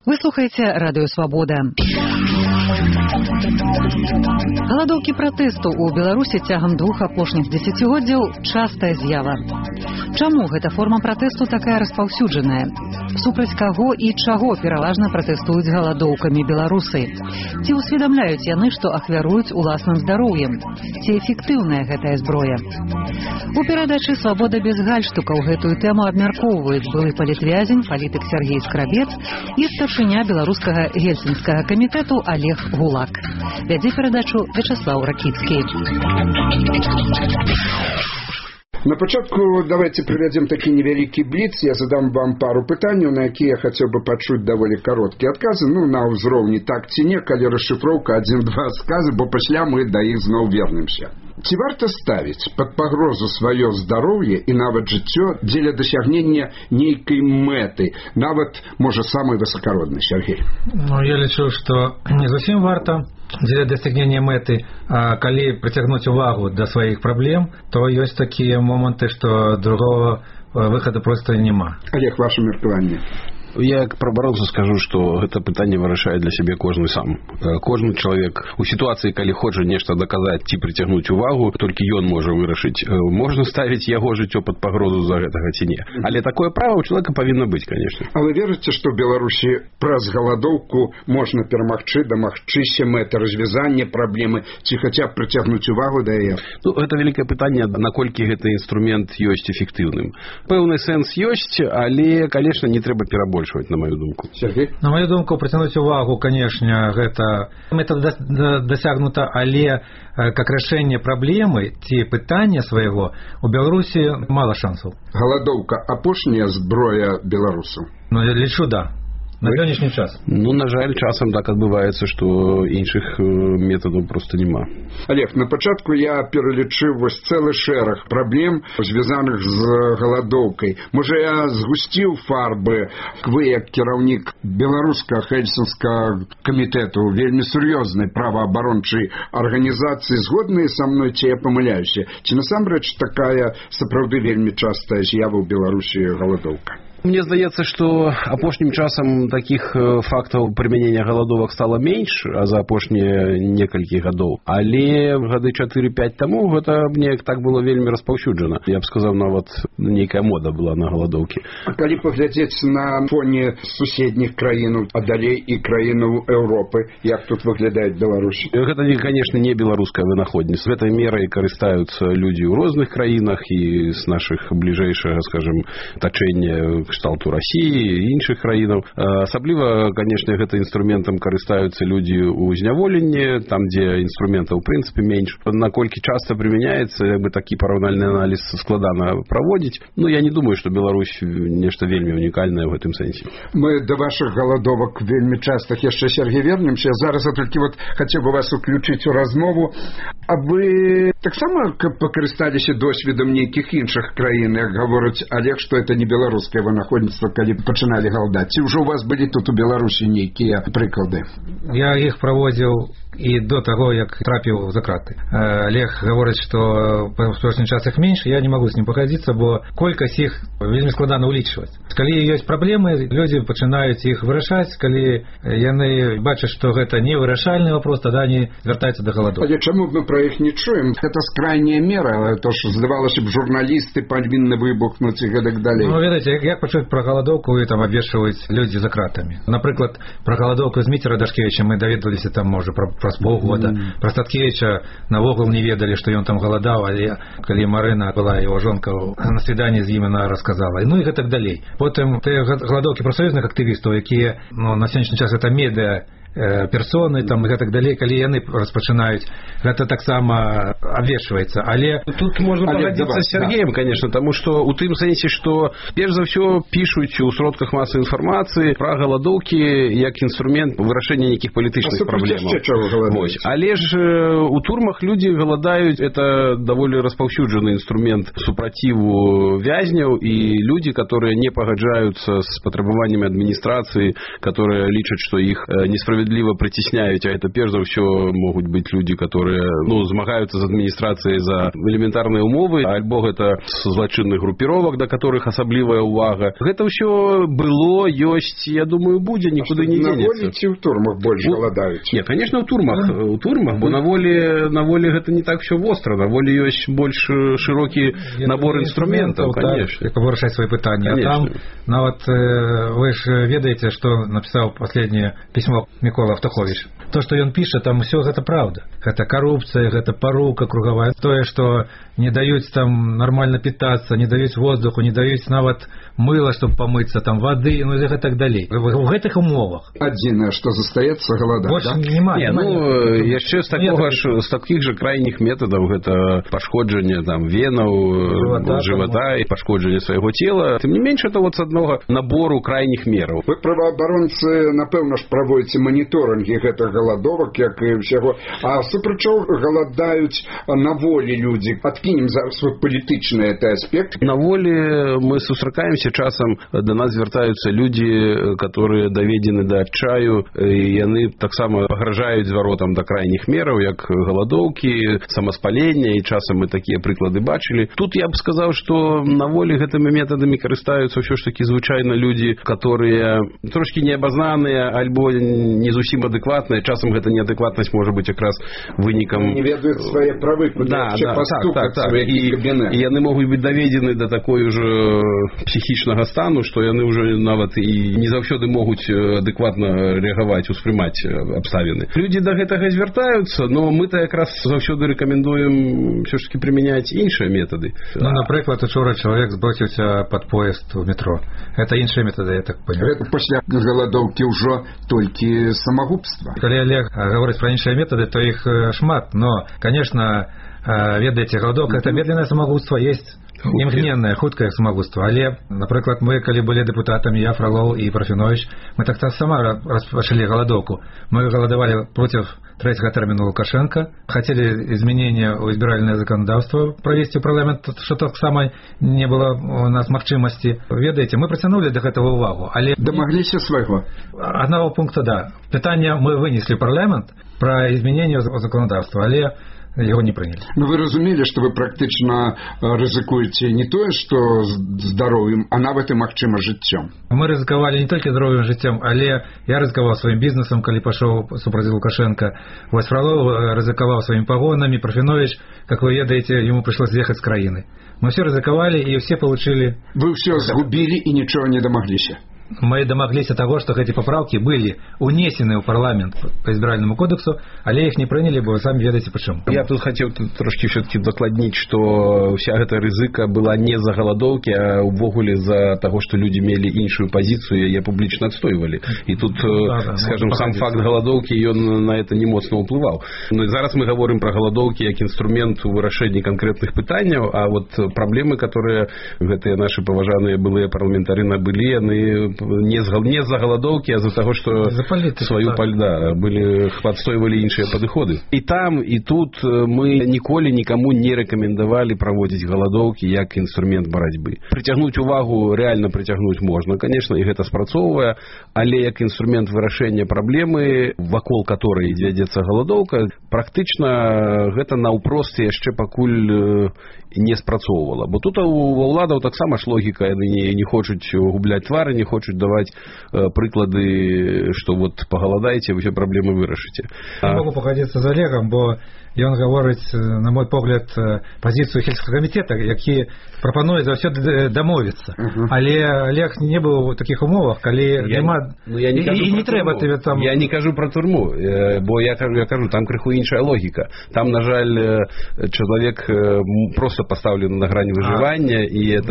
Вы слухаеце радыё Свабода. Галадоўкі пратэсту ў Беларусі цягам 2 апошніх дзесяцігоддзяў частая з'ява. Чаму гэта форма пратэсту такая распаўсюджаная? Супраць каго і чаго пераважна пратэстуюць галадоўкамі беларусы? Ці ўсведамляюць яны, што ахвяруюць уласным здароўем? Ці эфектыўная гэтая зброя? У перадачы «Свабода без гальштукаў» гэтую тэму абмяркоўваюць былы палітвязень, палітык Сергей Скрабец і старшыня беларускага гельсінскага камітэту Олег Гулак. Вядзе перадачу Вячеслав Ракіцкі. На пачатку давайте приведем такі невялікі бліц. Я задам вам пару пытанняў, на якія я хацеў бы пачуць даволі кароткія адказы, на ўзроўні так ці не, калі расшыфроўка 1-2 сказы, бо пасля мы да іх зноў вернемся. Ці варта ставіць пад пагрозу сваё здароўе і нават жыццё дзеля дасягнення нейкай мэты, нават, можа, самай высакароднай, Сергей? Я лічу, што не зусім варта дзеля дасягнення мэты, а калі прыцягнуць увагу да сваіх праблем, то ёсць такія моманты, што другого выхаду проста няма. Олег, ваше меркаванне? Я як прабаронца скажу, што гэта пытанне вырашае для сябе кожны сам. Кожны чалавек у сітуацыі, калі хоча нешта даказаць ці прыцягнуць увагу, толькі ён можа вырашыць, можна ставіць яго жыццё пад пагрозу за гэтага ці не. Але такое права ў чалавека павінна быць, канешне. А вы верыце, што ў Беларусі праз галадоўку можна перамагчы, дамагчыся мэты развязання праблемы ці хаця б прыцягнуць увагу да яе? Гэта вялікае пытанне, наколькі гэты інструмент ёсць эфектыўным. Пэўны сэнс ёсць, але, канешне, не трэба перабольшваць, на мою думку. Сергей? На мою думку, прыцягнуць увагу, канешне, гэта мэта дасягнута, але как рашэнне праблемы ці пытання свайго у Беларусі мала шансаў. Галадоўка апошняя зброя беларусаў? Я лічу, да. На сённяшні час. На жаль, часам так адбываецца, што іншых метадаў проста няма. Олег, на пачатку я пералічыў вось цэлы шэраг праблем, звязаных з галадоўкай. Можа, я згусціў фарбы. Вы, як кіраўнік беларускага гельсінскага камітэту, вельмі сур'ёзнай праваабарончай арганізацыі, згодныя са мной, ці я памыляюся? Ці насамрэч такая сапраўды вельмі частая з'ява ў Беларусі галадоўка? Мне здаецца, што апошнім часам такіх фактаў прымянення галадовак стала менш, а за апошнія некалькі гадоў. Але гады 4-5 таму гэта неяк так было вельмі распаўсюджана. Я б сказаў, нават нейкая мода была на галадоўкі. А калі паглядзець на фоне суседніх краінаў, а далей і краінаў Еўропы, як тут выглядае Беларусь? Гэта, канешне, не беларускае вынаходніцтва. Гэтай мерай карыстаюцца людзі ў розных краінах і з нашых бліжэйшага, скажем, тачэння кшталту Расіі і іншых краінаў. Асабліва, канешне, гэта інструментам карыстаюцца людзі ў зняволенні, там, дзе інструментаў, у прынцыпе, менш. Наколькі часта прымяняецца, як бы такі параўнальны аналіз складана праводзіць. Я не думаю, што Беларусь нешта вельмі унікальнае ў гэтым сэнсе. Мы да вашых галадовак вельмі частых яшчэ, Сергей, вернемся. Зараз я толькі хацеў бы вас уключыць у размову. А вы таксама пакарысталіся досведам нейкіх іншых краін, як гаворыць Олег, што это не беларускае вынаходніцтва, калі пачыналі галадаць? Ці ўжо у вас былі тут у Беларусі нейкія прыклады? Я іх праводзіў і до таго, як трапіў за краты. Олег гаворыць, што па апошні час іх менш, я не магу з ним пагадзіцца, бо колькасць іх вельмі складана ўлічваць. Калі ёсць праблемы, людзі пачынаюць іх вырашаць, калі яны бачаць, што гэта не вырашальны вопрос, тады они звяртаюцца да галадоўкі. Але чаму мы пра іх не чуем? Гэта скрайняя мера, то што здавалася б, журналісты павінны выбухнуць і гэтак далей. Ведаеце, як пачуць пра галадоўку і там абвешчваюць людзі за кратамі. Напрыклад, пра галадоўку з Міцера Дашкевіча мы даведаліся там, можа, праз паўгода. Пра Статкевіча навогул не ведалі, што ён там галадаў, але калі Марына была яго жонка на свіданні з ім, яна расказала. І гэтак далей. Потым тыя галадоўкі прафсаюзных актывістаў, якія на сённяшні час гэта медыа персоны там і гэтак далей, калі яны распачынаюць, гэта таксама абвешчваецца. Але тут можна пагадзіцца з Сергеем, конечно, таму што у тым сэнсе, што перш за ўсё пішуць у сродках масавай інфармацыі пра галадоўкі як інструмент вырашэння нейкіх палітычных праблемаў. Але ж у турмах людзі галадаюць, это даволі распаўсюджаны інструмент супраціву вязняў, і людзі, которые не пагаджаюцца з патрабаваннямі адміністрацыі, которые лічаць, што іх несправядліва справядліва прыцісняюць, а это перш за ўсё могуць быць людзі, которые змагаюцца з адміністрацыяй за элементарныя умовы, альбо гэта з злачынных групіровак, да которых асаблівая ўвага. Гэта ўсё было, ёсць, я думаю, будзе, нікуды не денецца. На волі ці ў турмах больш галадаюць? Не, конечно, у турмах, бо на волі гэта не так все востра, на волі ёсць больш шырокі набор інструментаў, конечно. Каб вырашаць свае пытанні. А там, нават вы ж ведаеце, што напісаў последняе пісьмо Мікола Автахович. То, што ён піша, там усё гэта правда. Гэта карупцыя, гэта парука кругавая. Тое, што не даюць там нармальна пітацца, не даюць воздуху, не даюць нават мыла, чтобы помыться, там воды, ну и так далее. В гэтых умовах. Адзінае, што застаецца голодать, больше да? Яшчэ з такіх же крайніх метадаў гэта пашкоджанне там венаў, жывота і пашкоджанне свайго цела. Тым не менш, это вот з аднога набору крайніх мераў. Вы праваабаронцы, напэўна ж, праводзіце маніторынгі гэтых галадовак, як і ўсяго. А супраць чаго галадаюць на волі людзі? Адкінем зараз свой палітычны аспект. На волі мы сустракаемся часам, да нас звяртаюцца людзі, которые даведзены да адчаю, і яны таксама пагражаюць зваротам да крайніх мераў, як галадоўкі, самаспалення, і часам мы такія прыклады бачылі. Тут я б сказаў, што на волі гэтымі метадамі карыстаюцца ўсё ж такі звычайна людзі, которые трошкі неабазнаныя альбо не зусім адэкватныя. Часам гэта неадэкватнасць можа быць якраз вынікам... Не ведаюць свае правы, куды яшчэ пастукаць свае кабінеты. І яны могуць быць даведзены да такой уже псіхічнага стану, што яны ўжо нават і не заўсёды могуць адэкватна рэагаваць, успрымаць абставіны. Людзі да гэтага звяртаюцца, но мы-то якраз заўсёды рэкамендуем ўсё ж таки прымяняць іншыя метады. Ну, напрыклад, учора чалавек зброціўся пад поезд у метро. Это іншыя метады, я так понял. Гэта пасля галадоўкі ўжо толькі самагубства. Калі Олег гаворыць пра іншыя метады, то іх шмат, но, конечно, ведаеце, галадоўка — это медленное самогубство, есть імгненнае, хуткае самогубство. Але, напрыклад, мы, калі былі дэпутатамі, я, Фролов і Парфенович, мы так-то сама распачалі галадоўку. Мы галадавалі против третьего термина Лукашенко, хотели изменения у избирательного законодавства провести в парламент, что так само не было у нас магчымасці. Ведаеце, мы працянули до гэтага увагу, але... Дамагліся свайго. Одного пункта, да. Пытанне мы вынесли в парламент про изменение законодавства, але его не приняли. Но вы разумели, что вы практично рызыкуете не то, что здоровьем, а нават и магчыма жыццём. Мы рызыкавалі не толькі здоровьем, жыццём, але я рызыкаваў сваім бізнесам, калі пашоў супраць Лукашенко. Вось Фролов рызыкаваў сваімі погонами, Парфенович, как вы ведаете, ему пришлось съехать с краины. Мы все рызыкавалі, и все получили... Вы все сгубили и ничего не домоглись. Мы домоглись того, что эти поправки были унесены в парламент по избирательному кодексу, але их не приняли, бо вы сами ведаете почему. Я тут хотел трошки все-таки докладнить, что вся эта рызыка была не за галадоўкі, а увогуле за того, что люди имели іншую позицию, и публично отстойвали. И тут, скажем, сам факт галадоўкі, ён на это не моцно уплывал. Но зараз мы говорим про галадоўкі как инструмент у вырашэння конкретных пытанняў, а вот проблемы, которые гэтыя наши поважаныя былыя парламентары набылі, яны не за галадоўкі, а за того, что свою были адстойвалі іншыя падыходы. І там, і тут мы ніколі нікому не рэкамендавалі праводзіць галадоўкі як інструмент барацьбы. Прыцягнуць увагу реально прыцягнуць можна, конечно, і гэта спрацоўвае, але як інструмент вырашэння праблемы, вакол которой вядзецца галадоўка, практычна гэта наўпрост яшчэ пакуль не спрацоўвала. Бо тут у ўладаў таксама ж логіка, яны не хочуць губляць твары, не хочуць даваць прыклады, што вот пагаладаеце, вы все праблемы вырашыце. Я могу пагадзіцца з Олегом, бо ён гаворыць, на мой погляд, пазіцыю сельскага камітэта, які прапануе заўсёды дамовіцца. Але Олег не быў у такіх умовах, калі няма... І не трэба тебе там... Я не кажу про турму, бо я кажу, там крыху іншая логіка. Там, на жаль, чалавек просто поставлен на грани выживания, и это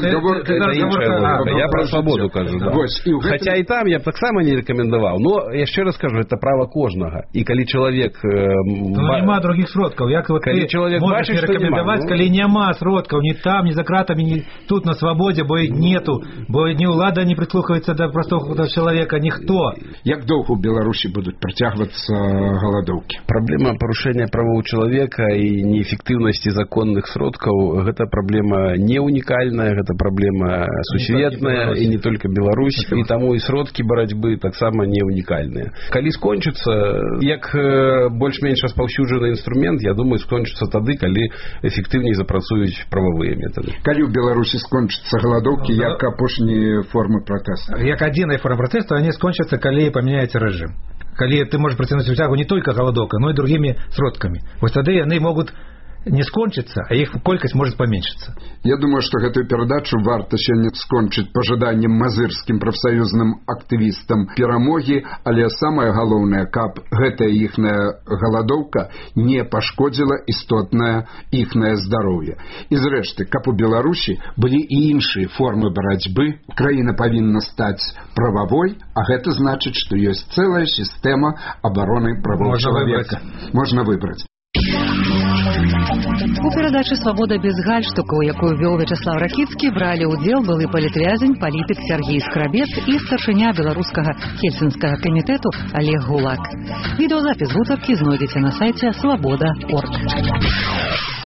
іншая логіка. Я про свободу кажу. Хотя и там я б таксама не рекомендовал. Но, я ще раз кажу, это право кожнага. И коли человек... Нема других сродков. Як вот ты можешь не рекомендовать, коли нема сродков ни там, ни за кратами, ни тут на свободе, бо нету. Бо ни улада не прислухаецца до простого человека, ніхто. Як доўга ў Беларусі будуць працягвацца галадоўкі? Праблема парушэння правоў чалавека і неэфектыўнасці законных сродкаў, гэта праблема не унікальная, гэта праблема сусветная, і не только беларуская. Беларусь, і таму і сродкі барацьбы таксама не унікальныя. Калі скончыцца, як больш-менш распаўсюджаны інструмент, я думаю, скончыцца тады, калі эфектыўней запрацуюць прававыя метады. Калі ў Беларусі скончыцца галадоўкі, як апошнія формы пратэсту? Як адзіная форма пратэсту, они скончацца, калі памяняецца рэжым. Калі ты можаш працягнуць уцягу не толькі галадоўка, но і другімі сродкамі. Вось тады яны могуць не скончыцца, а іх колькасць можа паменшыцца. Я думаю, што гэтую перадачу варта сёння скончыць пажаданнем мазырскім прафсаюзным актывістам перамогі, але самае галоўнае, каб гэтая іхная галадоўка не пашкодзіла істотнае іхнае здароўе. І зрэшты, каб у Беларусі былі і іншыя формы барацьбы, краіна павінна стаць прававой, а гэта значыць, што ёсць цэлая сістэма абароны правоў чалавека. Можна выбраць. У перадачы «Свабода без гальштуку», якую вёў Вячаслав Ракіцкі, бралі ўдзел былы палітвязень, палітык Сергей Скрабец і старшыня беларускага хельсінскага камітэту Олег Гулак. Відэозапіс гутаркі знойдзеце на сайце свабода.орг.